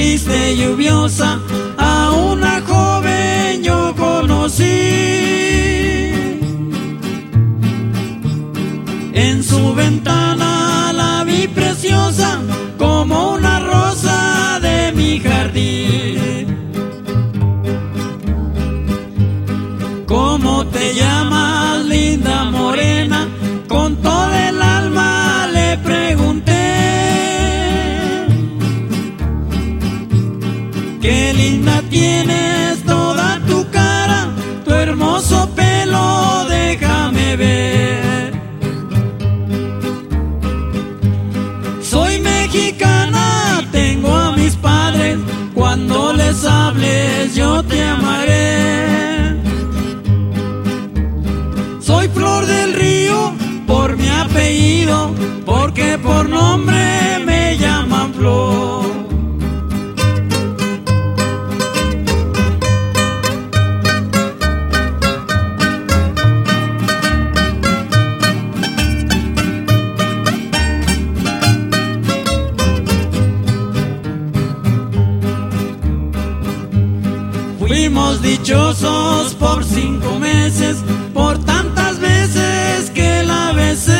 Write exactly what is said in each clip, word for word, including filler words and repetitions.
triste y lluviosa a una joven yo conocí. En su ventana la vi preciosa como una rosa de mi jardín. ¿Cómo te llamas, linda morena? Con todo el alma le pregunté. Qué linda tienes toda tu cara, tu hermoso pelo, déjame ver. Soy mexicana, tengo a mis padres, cuando les hables yo te amaré. Soy Flor del Río por mi apellido, porque por nombre me llaman Flor. Fuimos dichosos por cinco meses, por tantas veces que la besé.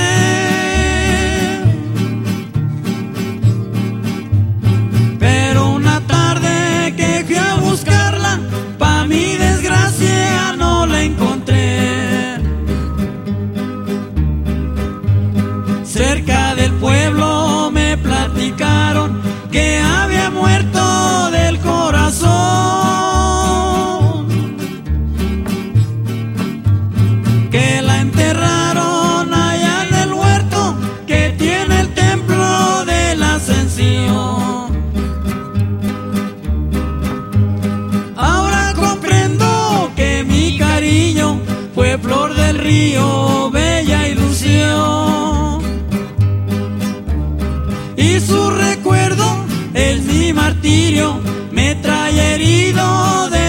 Pero una tarde que fui a buscarla, pa' mi desgracia no la encontré. Cerca del pueblo me platicaron que había muerto del corazón. Que la enterraron allá en el huerto que tiene el templo de la Ascensión. Ahora comprendo que mi cariño fue Flor del Río, bella ilusión. Y su recuerdo es mi martirio, me trae herido de